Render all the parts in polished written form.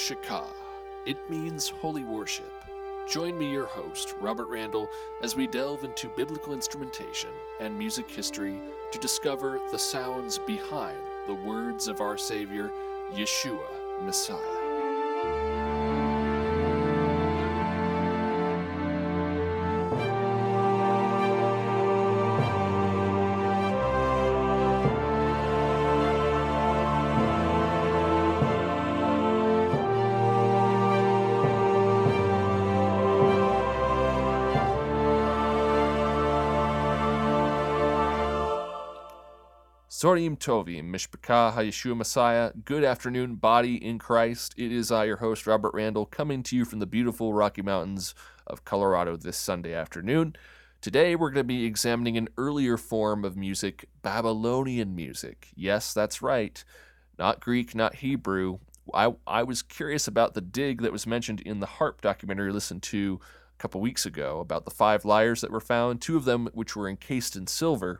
Shakah. It means holy worship. Join me, your host, Robert Randall, as we delve into biblical instrumentation and music history to discover the sounds behind the words of our Savior, Yeshua, Messiah. Zorim Tovim, Mishpachah HaYeshua Messiah. Good afternoon, body in Christ. It is I, your host, Robert Randall, coming to you from the beautiful Rocky Mountains of Colorado this Sunday afternoon. Today, we're going to be examining an earlier form of music, Babylonian music. Yes, that's right. Not Greek, not Hebrew. I was curious about the dig that was mentioned in the Harp documentary I listened to a couple weeks ago about the 5 lyres that were found, 2 of them which were encased in silver.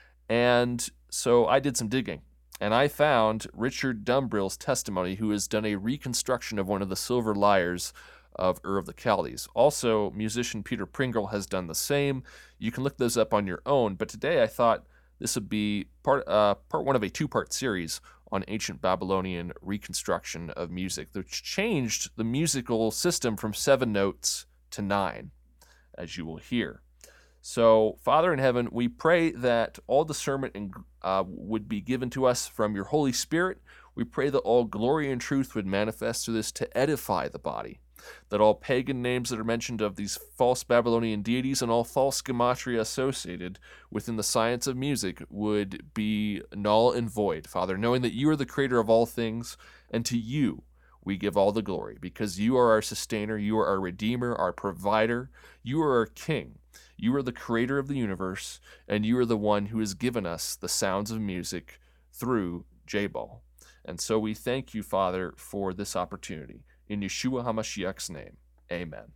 And so I did some digging, and I found Richard Dumbrill's testimony, who has done a reconstruction of one of the silver lyres of Ur of the Chaldees. Also, musician Peter Pringle has done the same. You can look those up on your own, but today I thought this would be part one of a 2-part series on ancient Babylonian reconstruction of music, which changed the musical system from 7 notes to 9, as you will hear. So, Father in heaven, we pray that all discernment would be given to us from your Holy Spirit. We pray that all glory and truth would manifest through this to edify the body, that all pagan names that are mentioned of these false Babylonian deities and all false gematria associated within the science of music would be null and void, Father, knowing that you are the creator of all things, and to you we give all the glory, because you are our sustainer, you are our redeemer, our provider, you are our king. You are the creator of the universe, and you are the one who has given us the sounds of music through Jabal. And so we thank you, Father, for this opportunity. In Yeshua HaMashiach's name, amen.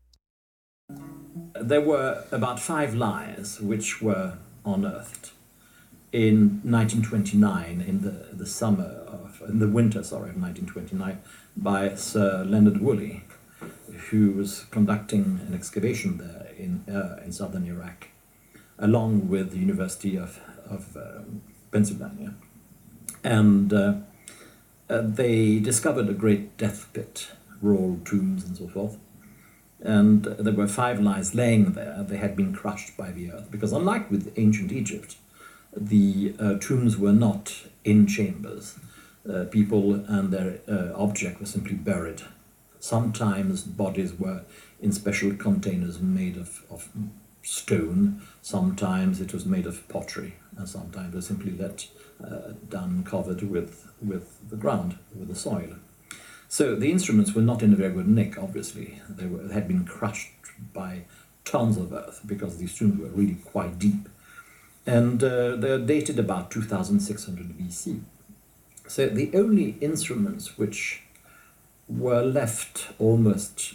There were about 5 lyres which were unearthed in 1929, in the winter of 1929, by Sir Leonard Woolley, who was conducting an excavation there in southern Iraq, along with the University of Pennsylvania. And they discovered a great death pit, rural tombs and so forth. And there were 5 lyres laying there. They had been crushed by the earth, because unlike with ancient Egypt, the tombs were not in chambers. People and their object were simply buried. Sometimes bodies were in special containers made of stone, sometimes it was made of pottery, and sometimes it was simply let down, covered with the ground, with the soil. So the instruments were not in a very good nick, obviously. They had been crushed by tons of earth, because these tombs were really quite deep. And they're dated about 2600 BC. So the only instruments which were left almost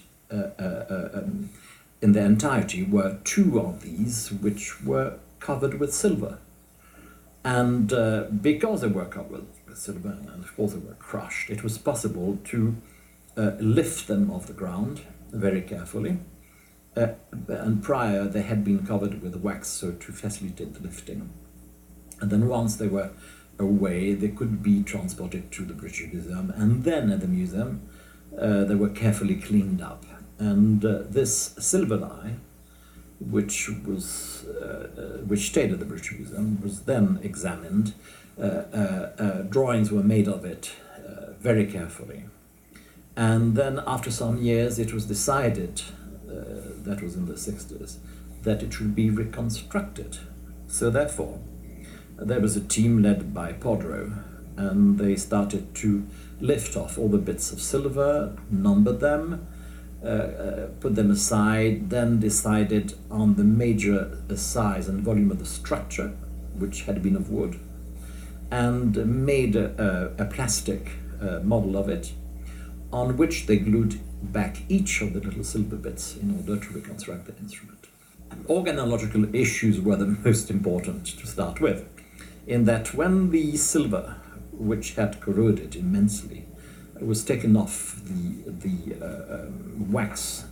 in their entirety were 2 of these, which were covered with silver. And because they were covered with silver, and of course they were crushed, it was possible to lift them off the ground very carefully. And prior they had been covered with wax, so to facilitate the lifting. And then once they were away, they could be transported to the British Museum, and then at the museum they were carefully cleaned up. And this silver lyre, which stayed at the British Museum, was then examined. Drawings were made of it very carefully. And then after some years it was decided, that was in the 60s, that it should be reconstructed. So therefore, there was a team led by Podro, and they started to lift off all the bits of silver, number them, put them aside, then decided on the major size and volume of the structure, which had been of wood, and made a plastic model of it, on which they glued back each of the little silver bits in order to reconstruct the instrument. Organological issues were the most important to start with, in that when the silver, which had corroded immensely, was taken off the wax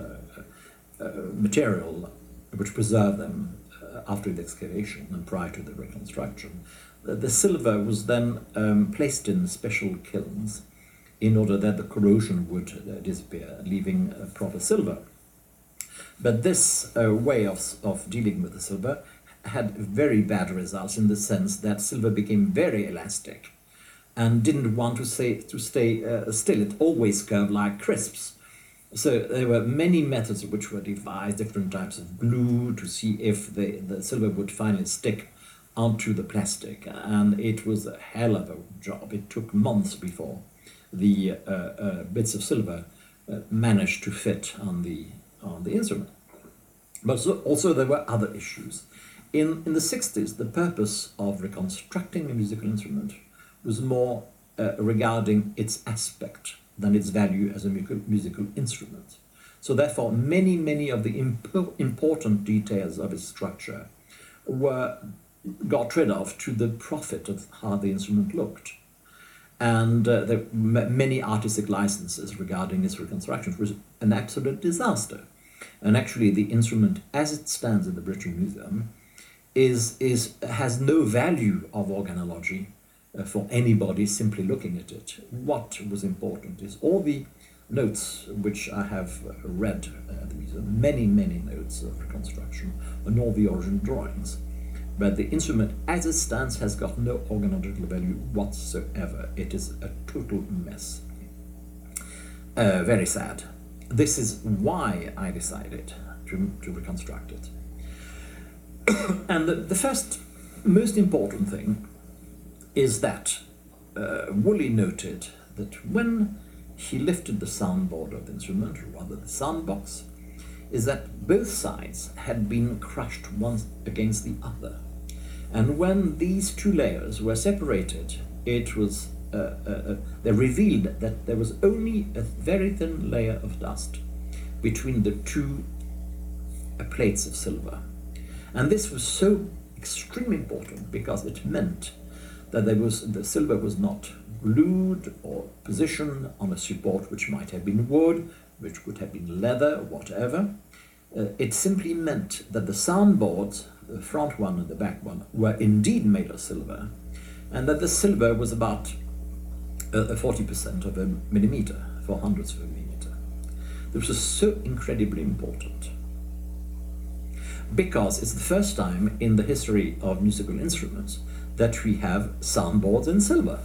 material which preserved them after the excavation and prior to the reconstruction. The silver was then placed in special kilns in order that the corrosion would disappear, leaving proper silver. But this way of dealing with the silver had very bad results in the sense that silver became very elastic and didn't want to stay still. It always curved like crisps. So there were many methods which were devised, different types of glue to see if the silver would finally stick onto the plastic, and it was a hell of a job. It took months before the bits of silver managed to fit on the instrument. But also there were other issues. In the 60s, the purpose of reconstructing a musical instrument was more regarding its aspect than its value as a musical instrument. So therefore, many of the important details of its structure were got rid of to the profit of how the instrument looked. And there were many artistic licenses regarding its reconstruction. It was an absolute disaster. And actually, the instrument, as it stands in the British Museum, has no value of organology for anybody simply looking at it. What was important is all the notes which I have read at the museum, many notes of reconstruction, and all the original drawings. But the instrument, as it stands, has got no organological value whatsoever. It is a total mess. Very sad. This is why I decided to reconstruct it. And the first, most important thing is that Woolley noted that when he lifted the soundboard of the instrument, or rather the sound box, is that both sides had been crushed one against the other. And when these two layers were separated, it was they revealed that there was only a very thin layer of dust between the two plates of silver. And this was so extremely important because it meant that the silver was not glued or positioned on a support which might have been wood, which could have been leather, whatever. It simply meant that the soundboards, the front one and the back one, were indeed made of silver, and that the silver was about 40% of a millimeter, 400ths of a millimeter. This was so incredibly important because it's the first time in the history of musical instruments that we have soundboards in silver.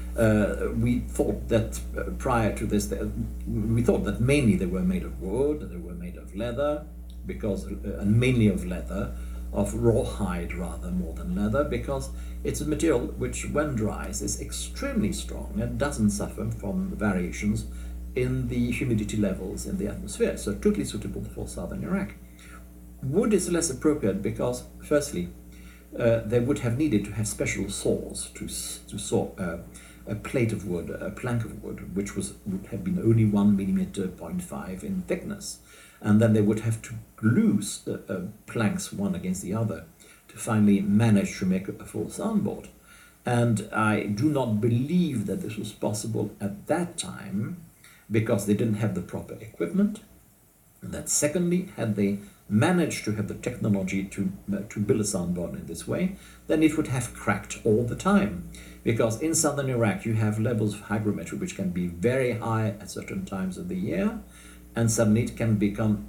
We thought that prior to this, we thought that mainly they were made of wood, they were made of leather, and mainly of leather, of rawhide rather more than leather, because it's a material which, when dries, is extremely strong and doesn't suffer from variations in the humidity levels in the atmosphere, so totally suitable for southern Iraq. Wood is less appropriate because, firstly, they would have needed to have special saws to saw a plate of wood, a plank of wood, which would have been only 1 millimeter, 0.5 in thickness. And then they would have to glue planks one against the other to finally manage to make a full soundboard. And I do not believe that this was possible at that time because they didn't have the proper equipment. And that secondly, had they managed to have the technology to build a soundboard in this way, then it would have cracked all the time. Because in southern Iraq you have levels of hygrometry which can be very high at certain times of the year, and suddenly it can become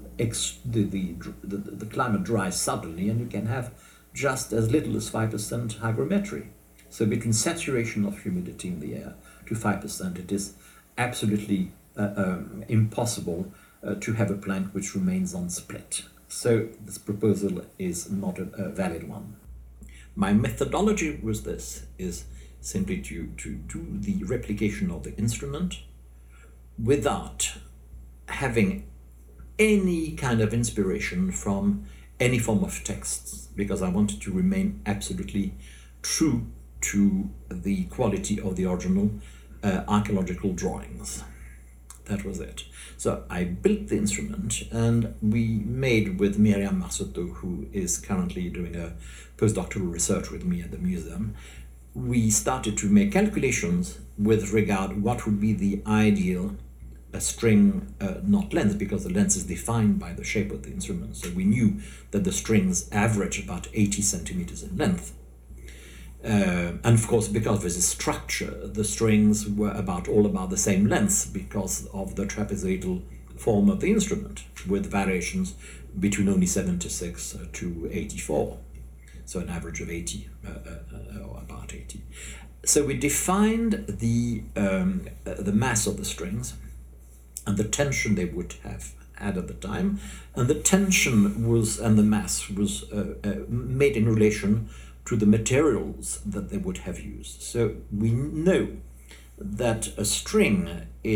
the climate dries suddenly, and you can have just as little as 5% hygrometry. So between saturation of humidity in the air to 5%, it is absolutely impossible to have a plank which remains unsplit. So this proposal is not a valid one. My methodology was this, is simply to do the replication of the instrument without having any kind of inspiration from any form of texts, because I wanted to remain absolutely true to the quality of the original archaeological drawings. That was it. So I built the instrument, and we made with Miriam Marsotto, who is currently doing a postdoctoral research with me at the museum, we started to make calculations with regard what would be the ideal string knot length, because the length is defined by the shape of the instrument. So we knew that the strings average about 80 centimeters in length. And of course, because of this structure, the strings were all about the same length because of the trapezoidal form of the instrument, with variations between only 76 to 84. So an average of 80, or about 80. So we defined the mass of the strings and the tension they would have had at the time, and the tension and the mass was made in relation to the materials that they would have used. So we know that a string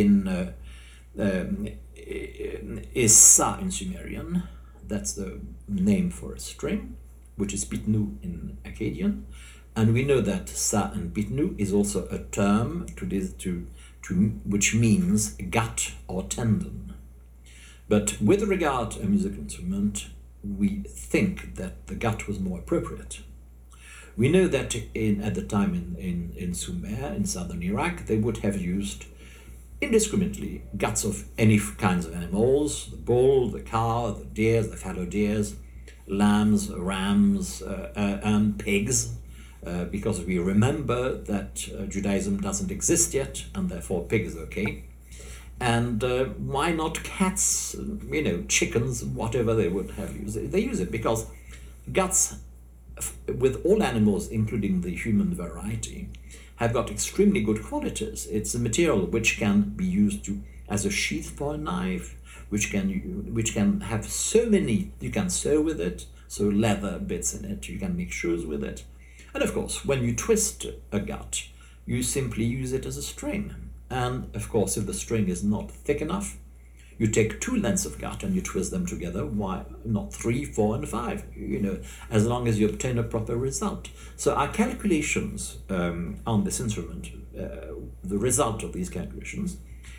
is sa in Sumerian. That's the name for a string, which is bitnu in Akkadian, and we know that sa and bitnu is also a term which means gut or tendon. But with regard to a musical instrument, we think that the gut was more appropriate. We know that at the time in Sumer, in southern Iraq, they would have used indiscriminately guts of any kinds of animals: the bull, the cow, the deers, the fallow deers, lambs, rams, and pigs, because we remember that Judaism doesn't exist yet, and therefore pig is okay. And why not cats, chickens, whatever they would have used? They use it because guts, with all animals, including the human variety, have got extremely good qualities. It's a material which can be used as a sheath for a knife, which can have so many, you can sew with it, so leather bits in it, you can make shoes with it. And of course, when you twist a gut, you simply use it as a string. And of course, if the string is not thick enough, you take two lengths of gut and you twist them together. Why not 3, 4, and 5? As long as you obtain a proper result. So our calculations on this instrument, the result of these calculations,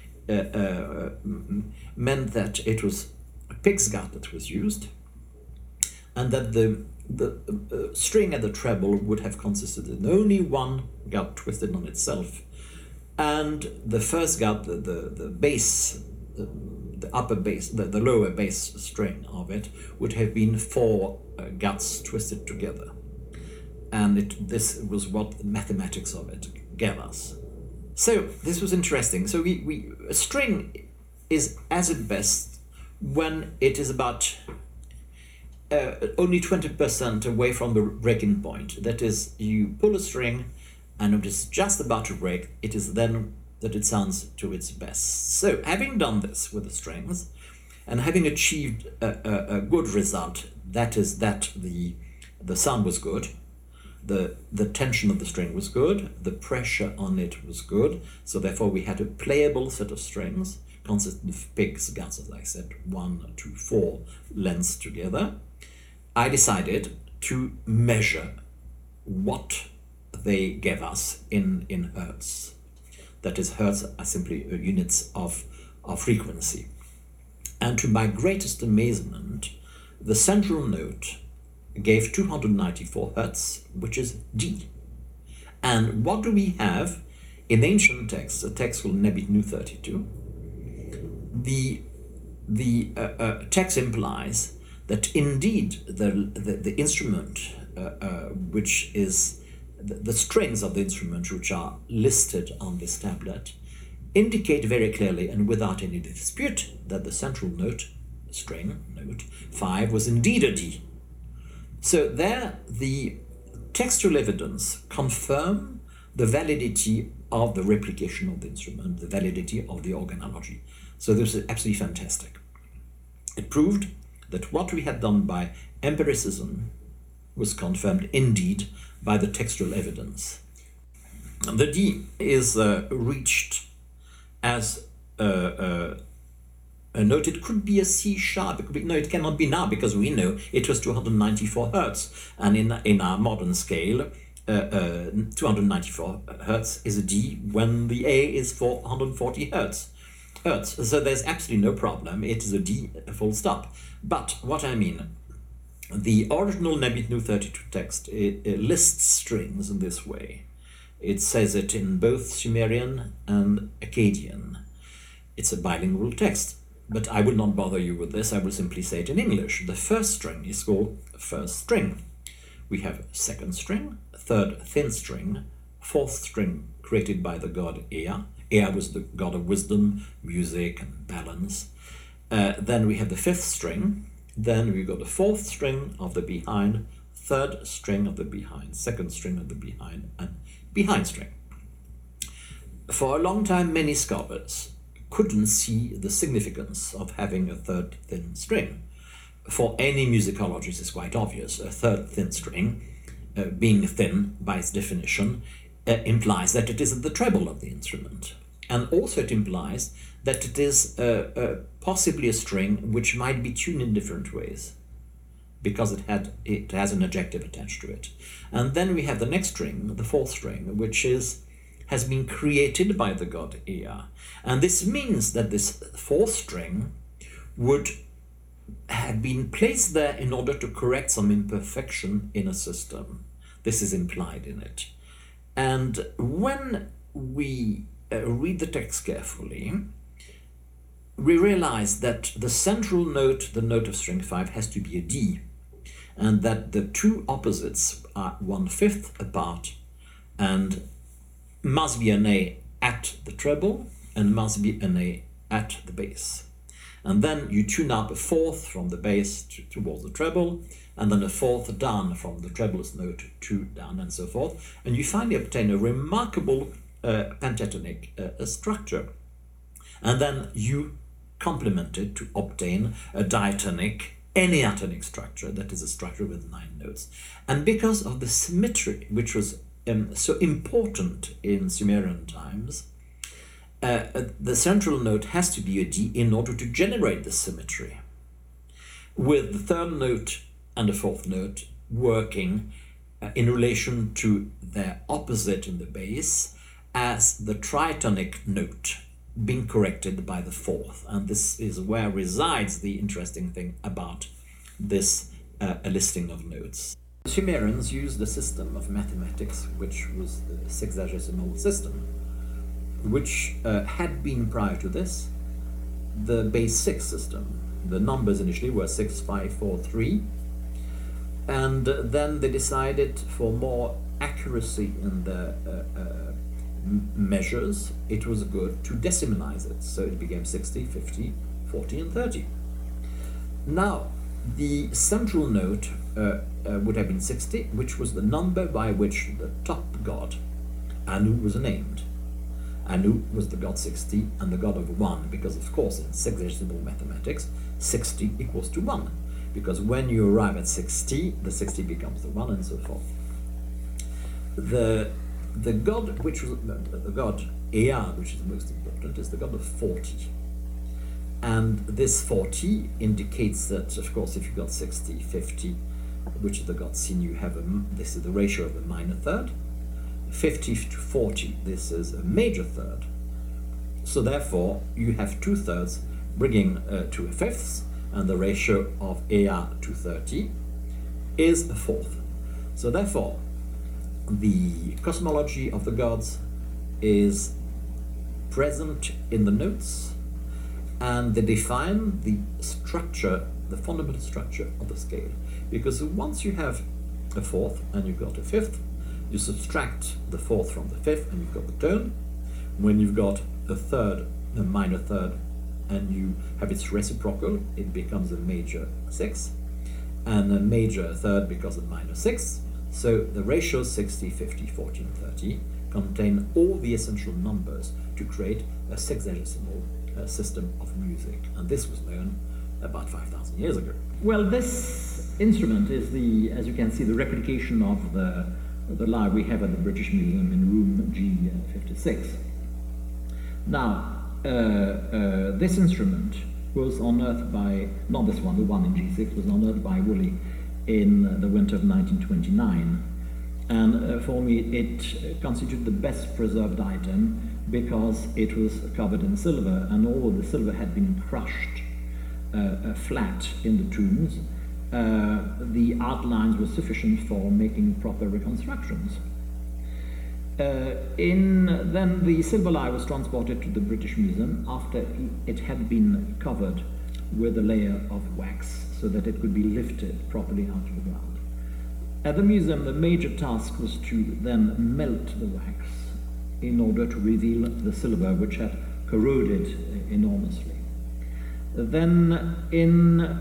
meant that it was a pig's gut that was used, and that the string at the treble would have consisted in only one gut twisted on itself, and the first gut, the bass, the upper bass, the lower bass string of it would have been 4 guts twisted together, and this was what the mathematics of it gave us. So this was interesting. So a string is as its best when it is about only 20% away from the breaking point. That is, you pull a string and it is just about to break, it is then that it sounds to its best. So having done this with the strings and having achieved a good result, that is that the sound was good, the tension of the string was good, the pressure on it was good, so therefore we had a playable set of strings consisting of pig's guts, as I said, 1 to 4 lengths together. I decided to measure what they gave us in hertz. That is, hertz are simply units of frequency. And to my greatest amazement, the central note gave 294 hertz, which is D. And what do we have in ancient texts, a text called Nebitnu 32? The text implies that indeed the instrument, which is the strings of the instrument which are listed on this tablet, indicate very clearly and without any dispute that the central note, string, note 5, was indeed a D. So there, the textual evidence confirm the validity of the replication of the instrument, the validity of the organology. So this is absolutely fantastic. It proved that what we had done by empiricism was confirmed indeed by the textual evidence. The D is reached as a note. It could be a C sharp. It cannot be now, because we know it was 294 hertz, and in our modern scale, 294 hertz is a D when the A is 440 hertz. So there's absolutely no problem. It is a D, full stop. But what I mean, the original Nebitnu 32 text, it lists strings in this way. It says it in both Sumerian and Akkadian. It's a bilingual text, but I will not bother you with this. I will simply say it in English. The first string is called first string. We have second string, third thin string, fourth string created by the god Ea. Ea was the god of wisdom, music, and balance. Then we have the fifth string. Then we got the fourth string of the behind, third string of the behind, second string of the behind, and behind string. For a long time, many scholars couldn't see the significance of having a third thin string. For any musicologist, it's quite obvious. A third thin string, being thin by its definition, implies that it is at the treble of the instrument. And also it implies that it is possibly a string which might be tuned in different ways, because it has an adjective attached to it. And then we have the next string, the fourth string, which has been created by the god Ea. And this means that this fourth string would have been placed there in order to correct some imperfection in a system. This is implied in it. And when we read the text carefully, we realize that the central note, the note of string 5, has to be a D, and that the two opposites are 1/5 apart and must be an A at the treble and must be an A at the bass. And then you tune up a fourth from the bass towards the treble, and then a fourth down from the treble's note to down, and so forth. And you finally obtain a remarkable pentatonic structure. And then you complement it to obtain a diatonic, any atonic structure, that is a structure with 9 notes. And because of the symmetry, which was so important in Sumerian times, the central note has to be a D in order to generate the symmetry, with the third note and the fourth note working in relation to their opposite in the bass as the tritonic note being corrected by the fourth. And this is where resides the interesting thing about this listing of notes. The Sumerians used a system of mathematics which was the sexagesimal system, which had been prior to this the base 6 system. The numbers initially were 6, 5, 4, 3, and then they decided, for more accuracy in the measures, it was good to decimalize it, so it became 60, 50, 40, and 30. Now, the central note would have been 60, which was the number by which the top god, Anu, was named. Anu was the god 60 and the god of 1, because of course in sexagesimal mathematics 60 equals to 1, because when you arrive at 60, the 60 becomes the 1, and so forth. The god, which was the god Ea, which is the most important, is the god of 40. And this 40 indicates that, of course, if you've got 60, 50, which is the god Sin, you have this is the ratio of a minor third. 50 to 40, this is a major third. So therefore, you have 2/3 bringing to a fifth, and the ratio of Ea to 30 is a fourth. So therefore, the cosmology of the gods is present in the notes, and they define the structure, the fundamental structure of the scale. Because once you have a fourth and you've got a fifth, you subtract the fourth from the fifth and you've got the tone. When you've got a third, a minor third, and you have its reciprocal, it becomes a major 6, and a major third becomes a minor 6. So the ratios 60, 50, 40, and 30 contain all the essential numbers to create a sexagesimal system of music. And this was known about 5,000 years ago. Well, this instrument is as you can see, the replication of the lyre we have at the British Museum in room G56. Now, this instrument was unearthed by, not this one, the one in G6, was unearthed by Woolley in the winter of 1929. And for me, it constituted the best preserved item because it was covered in silver, and all of the silver had been crushed flat in the tombs. The outlines were sufficient for making proper reconstructions. Then the silver lyre was transported to the British Museum after it had been covered with a layer of wax so that it could be lifted properly out of the ground. At the museum, the major task was to then melt the wax in order to reveal the silver, which had corroded enormously. Then in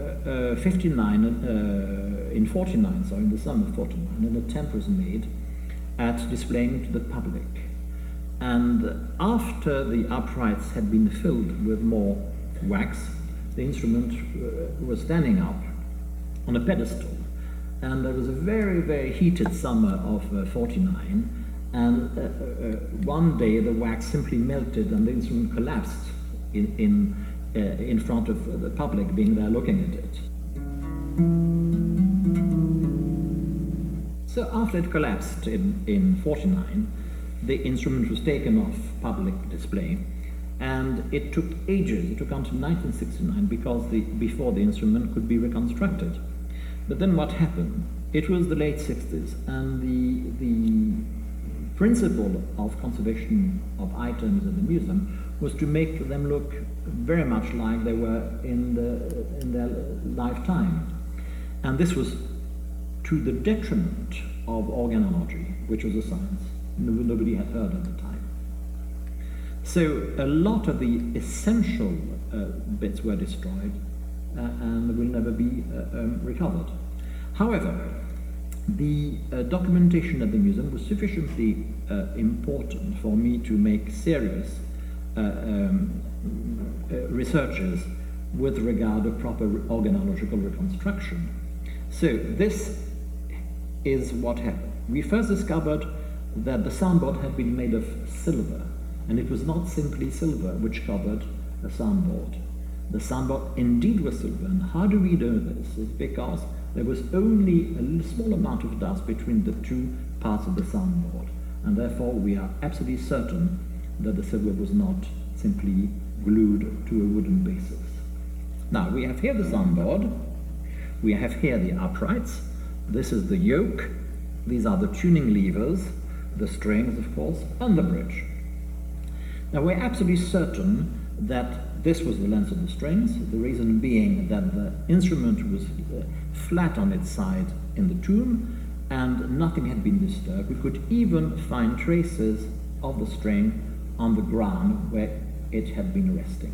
49, in the summer of 49, an attempt was made at displaying to the public. And after the uprights had been filled with more wax, the instrument was standing up on a pedestal. And there was a very, very heated summer of 49, and one day the wax simply melted and the instrument collapsed in front of the public being there looking at it. So after it collapsed in 49, the instrument was taken off public display, and it took ages. It took until 1969 before the instrument could be reconstructed. But then what happened? It was the late 60s, and the principle of conservation of items in the museum was to make them look very much like they were in their lifetime. And this was to the detriment of organology, which was a science nobody had heard at the time. So a lot of the essential bits were destroyed and will never be recovered. However, the documentation at the museum was sufficiently important for me to make serious researches with regard to proper organological reconstruction. So this is what happened. We first discovered that the soundboard had been made of silver, and it was not simply silver which covered the soundboard. The soundboard indeed was silver, and how do we know this? It's because there was only a small amount of dust between the two parts of the soundboard, and therefore we are absolutely certain that the silver was not simply glued to a wooden basis. Now, we have here the soundboard, we have here the uprights, this is the yoke, these are the tuning levers, the strings, of course, and the bridge. Now, we're absolutely certain that this was the length of the strings, the reason being that the instrument was flat on its side in the tomb and nothing had been disturbed. We could even find traces of the string on the ground where it had been resting.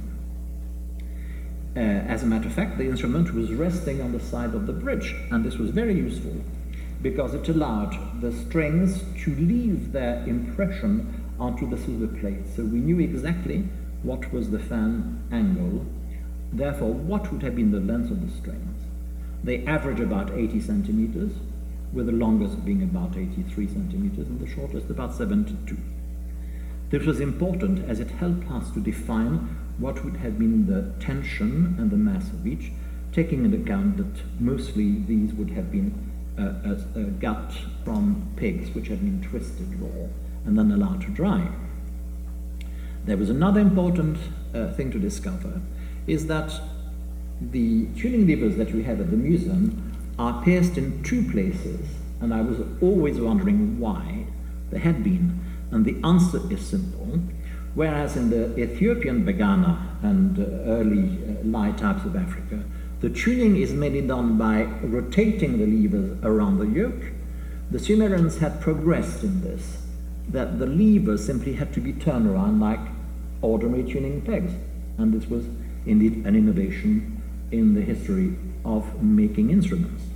As a matter of fact, the instrument was resting on the side of the bridge, and this was very useful because it allowed the strings to leave their impression onto the silver plate. So we knew exactly what was the fan angle, therefore what would have been the length of the strings. They average about 80 centimeters, with the longest being about 83 centimeters and the shortest about 72. This was important as it helped us to define what would have been the tension and the mass of each, taking into account that mostly these would have been a gut from pigs which had been twisted raw and then allowed to dry. There was another important thing to discover, is that the tuning levers that we have at the museum are pierced in two places, and I was always wondering why they had been, and the answer is simple. Whereas in the Ethiopian Bagana and early Lai types of Africa, the tuning is mainly done by rotating the levers around the yoke. The Sumerians had progressed in this, that the levers simply had to be turned around like ordinary tuning pegs, and this was indeed an innovation in the history of making instruments.